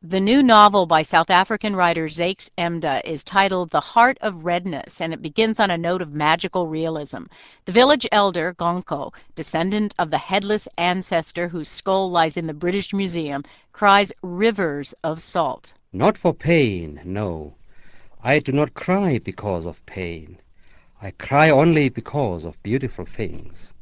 The new novel by South African writer Zakes Emda is titled The Heart of Redness, and it begins on a note of magical realism. The village elder, Gonko, descendant of the headless ancestor whose skull lies in the British Museum, cries rivers of salt. Not for pain, no. I do not cry because of pain. I cry only because of beautiful things.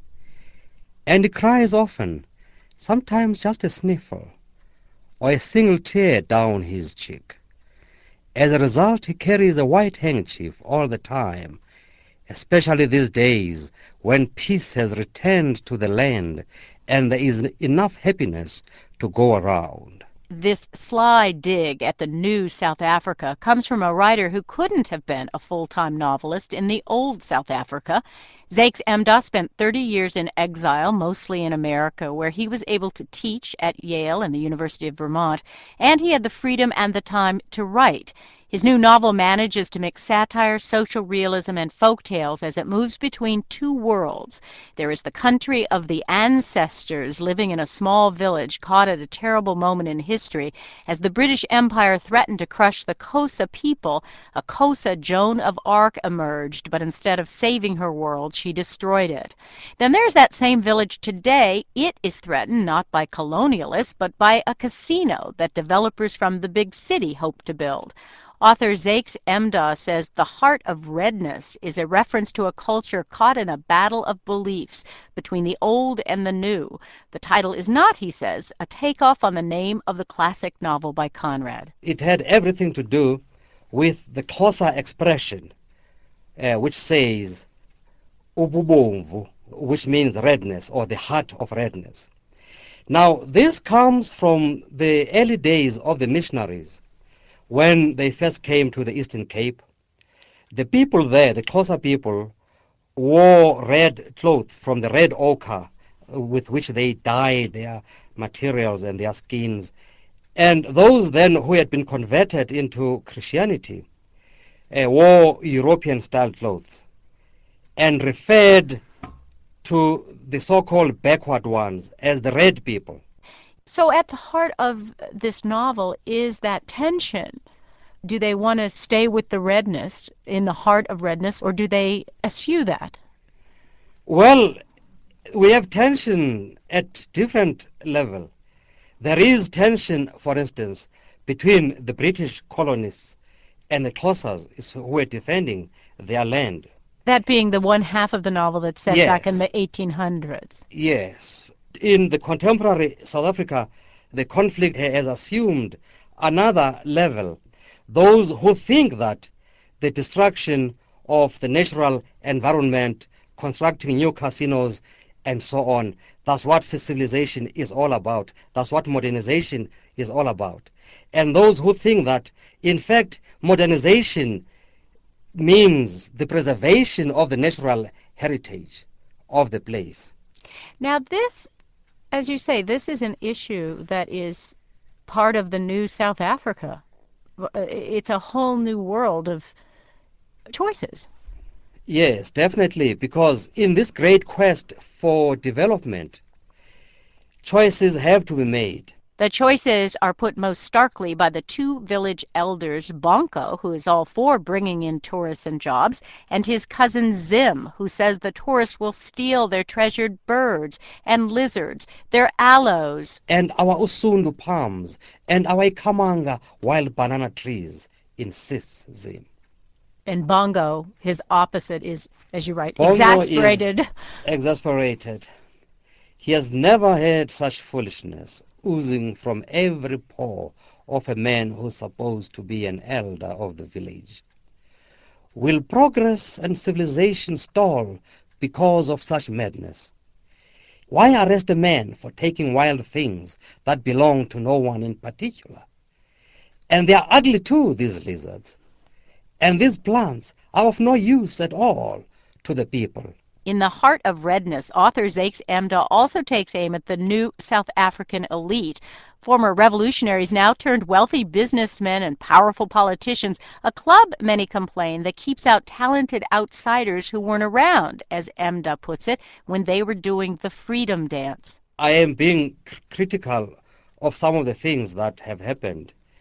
And he cries often, sometimes just a sniffle, or a single tear down his cheek. As a result, he carries a white handkerchief all the time, especially these days when peace has returned to the land and there is enough happiness to go around. This sly dig at the new South Africa comes from a writer who couldn't have been a full-time novelist in the old South Africa. Zakes Emda spent 30 years in exile, mostly in America, where he was able to teach at Yale and the University of Vermont, and he had the freedom and the time to write. His new novel manages to mix satire, social realism, and folk tales as it moves between two worlds. There is the country of the ancestors living in a small village caught at a terrible moment in history as the British Empire threatened to crush the Xhosa people. A Xhosa Joan of Arc emerged, but instead of saving her world, she destroyed it. Then there's that same village today. It is threatened not by colonialists, but by a casino that developers from the big city hope to build. Author Zakes Emda says The Heart of Redness is a reference to a culture caught in a battle of beliefs between the old and the new. The title is not, he says, a takeoff on the name of the classic novel by Conrad. It had everything to do with the Xhosa expression, which says ububomvu, which means redness or the heart of redness. Now, this comes from the early days of the missionaries. When they first came to the Eastern Cape, the people there, the Xhosa people, wore red clothes from the red ochre with which they dyed their materials and their skins. And those then who had been converted into Christianity wore European-style clothes and referred to the so-called backward ones as the red people. So at the heart of this novel is that tension. Do they want to stay with the redness, in the heart of redness, or do they eschew that? Well, we have tension at different level. There is tension, for instance, between the British colonists and the Xhosas who were defending their land. That being the one half of the novel that's set back in the 1800s. Yes. In the contemporary South Africa, the conflict has assumed another level. Those who think that the destruction of the natural environment, constructing new casinos, and so on, that's what civilization is all about. That's what modernization is all about. And those who think that, in fact, modernization means the preservation of the natural heritage of the place. Now this, as you say, this is an issue that is part of the new South Africa. It's a whole new world of choices. Yes, definitely, because in this great quest for development, choices have to be made. The choices are put most starkly by the two village elders, Bonko, who is all for bringing in tourists and jobs, and his cousin Zim, who says the tourists will steal their treasured birds and lizards, their aloes, and our usundu palms, and our ikamanga wild banana trees, insists Zim. And Bongo, his opposite, is, as you write, Bongo exasperated. Exasperated. He has never heard such foolishness oozing from every pore of a man who's supposed to be an elder of the village. Will progress and civilization stall because of such madness? Why arrest a man for taking wild things that belong to no one in particular? And they are ugly too, these lizards. And these plants are of no use at all to the people. In The Heart of Redness, author Zakes Emda also takes aim at the new South African elite. Former revolutionaries now turned wealthy businessmen and powerful politicians, a club, many complain, that keeps out talented outsiders who weren't around, as Emda puts it, when they were doing the freedom dance. I am being critical of some of the things that have happened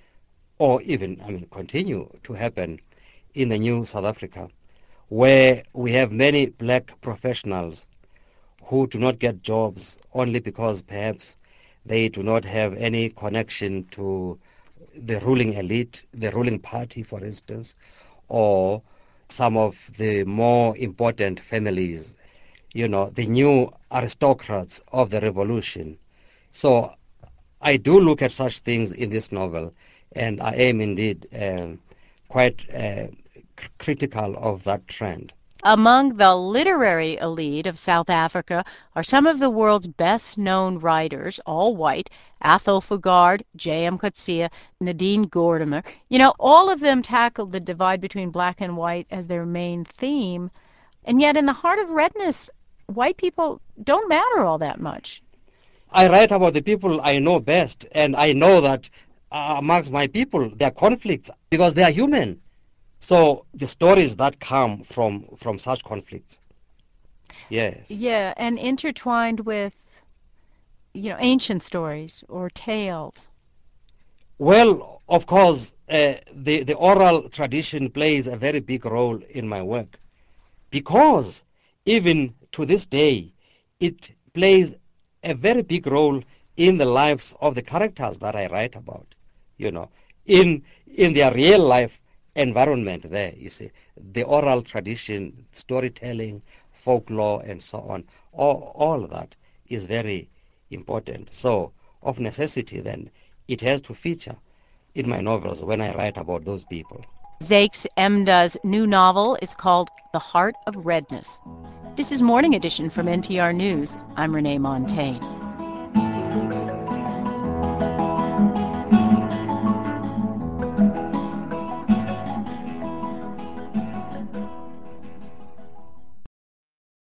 or even, continue to happen in the new South Africa, where we have many black professionals who do not get jobs only because perhaps they do not have any connection to the ruling elite, the ruling party, for instance, or some of the more important families, the new aristocrats of the revolution. So I do look at such things in this novel, and I am indeed quite critical of that trend. Among the literary elite of South Africa are some of the world's best-known writers, all white: Athol Fugard, J.M. Coetzee, Nadine Gordimer. All of them tackled the divide between black and white as their main theme. And yet in the heart of redness, white people don't matter all that much. I write about the people I know best, and I know that amongst my people there are conflicts because they are human. So the stories that come from such conflicts. Yes. Yeah, and intertwined with, ancient stories or tales. Well, of course, the oral tradition plays a very big role in my work because even to this day, it plays a very big role in the lives of the characters that I write about, you know, in their real life environment there, you see. The oral tradition, storytelling, folklore, and so on, all of that is very important. So, of necessity, then, it has to feature in my novels when I write about those people. Zakes Emda's new novel is called The Heart of Redness. This is Morning Edition from NPR News. I'm Renee Montagne.